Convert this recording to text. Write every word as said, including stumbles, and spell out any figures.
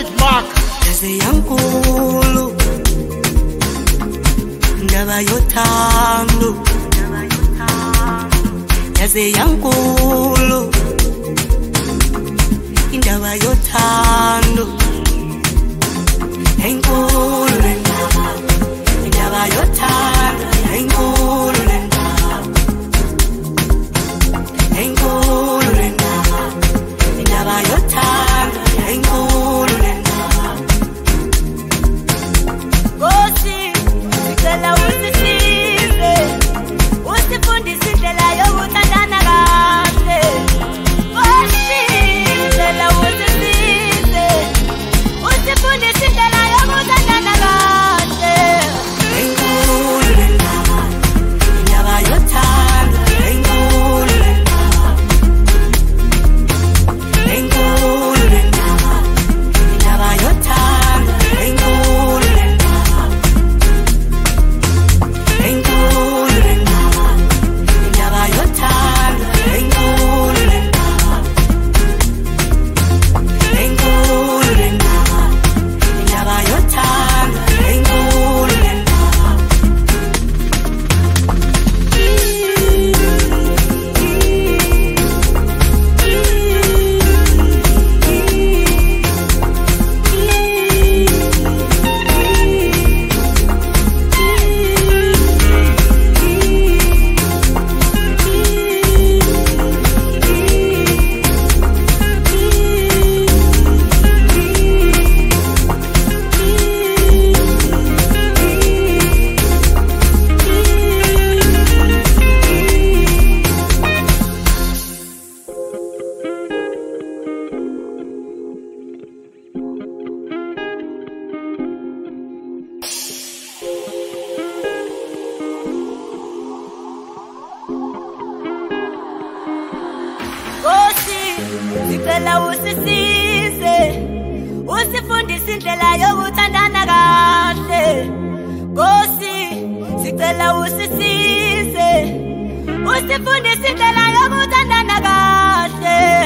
trademark. Yaze yankulu ndaba yothando, yaze yankulu indaba yothando, enkulu indaba, indaba yothando, enkulu indaba, enkulu indaba, indaba yothando, enkulu indaba. Kosi sicela usisize, usifundise indlela yokuthandana kahle. Kosi sicela usisize, usifundise indlela yokuthandana kahle. Enkulu indaba, indaba yothando, enkulu indaba, enkulu indaba, indaba yothando, enkulu indaba, enkulu indaba, indaba yothando, enkulu indaba, enkulu indaba, indaba yothando, enkulu indaba. Kosi sicela usisize, usifundise indlela yokuthandana kahle. Kosi sicela usisize, usifundise indlela yokuthandana kahle.